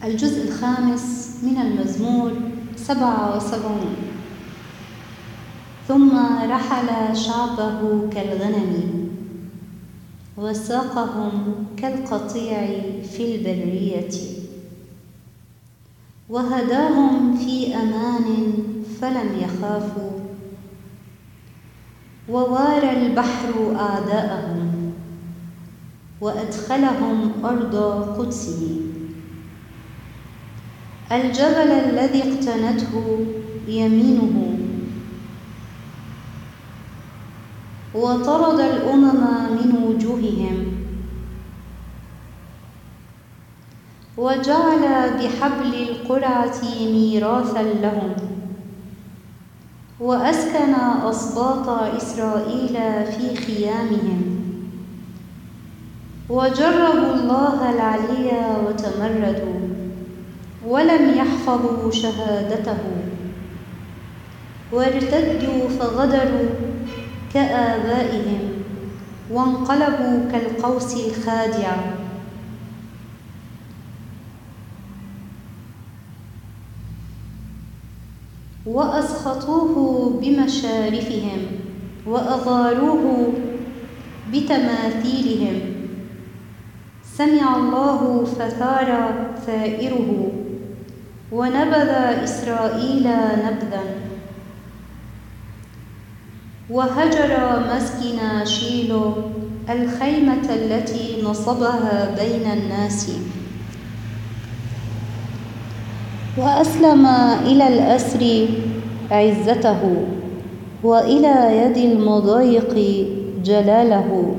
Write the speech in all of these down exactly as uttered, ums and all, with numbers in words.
الجزء الخامس من المزمور سبعة وسبعون. ثم رحل شعبه كالغنم وساقهم كالقطيع في البرية، وهداهم في أمان فلم يخافوا، ووارى البحر أعداءهم وأدخلهم أرض قدسه. الجبل الذي اقتنته يمينه، وطرد الأمم من وجوههم، وجعل بحبل القرعة ميراثا لهم، وأسكن أسباط إسرائيل في خيامهم. وجربوا الله العلي وتمردوا، ولم يحفظوا شهادته، وارتدوا فغدروا كآبائهم، وانقلبوا كالقوس الخادع. وأسخطوه بمشارفهم، وأغاروه بتماثيلهم. سمع الله فثار ثائره، ونبذ إسرائيل نبذا. وهجر مسكن شيلو الخيمة التي نصبها بين الناس، وأسلم إلى الأسر عزته، وإلى يد المضايق جلاله.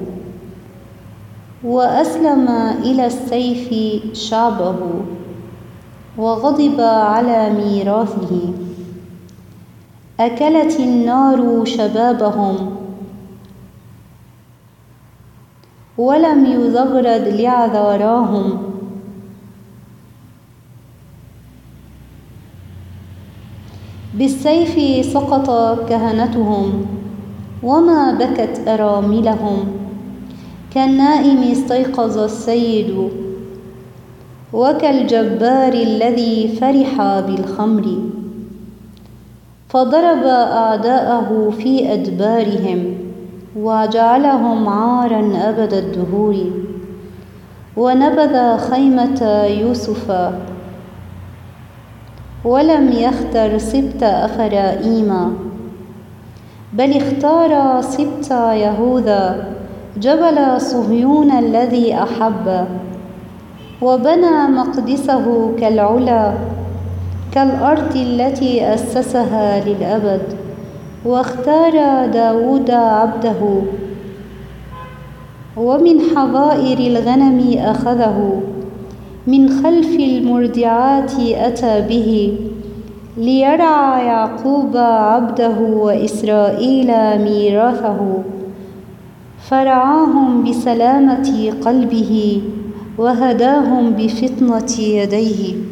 وأسلم إلى السيف شعبه، وغضب على ميراثه. أكلت النار شبابهم، ولم يزغرد لعذاراهم. بالسيف سقط كهنتهم، وما بكت أراملهم. كالنائم استيقظ السيد، وكالجبار الذي فرح بالخمر. فضرب أعداءه في أدبارهم، وجعلهم عارا أبد الدهور. ونبذ خيمة يوسف، ولم يختر سبط أفرائيم، بل اختار سبط يهوذا، جبل صهيون الذي أحب. وبنى مقدسه كالعلا، كالأرض التي أسسها للأبد. واختار داود عبده، ومن حظائر الغنم أخذه. من خلف المرضعات أتى به، ليرعى يعقوب عبده وإسرائيل ميراثه. فرعاهم بسلامة قلبه، وهداهم بفطنة يديه.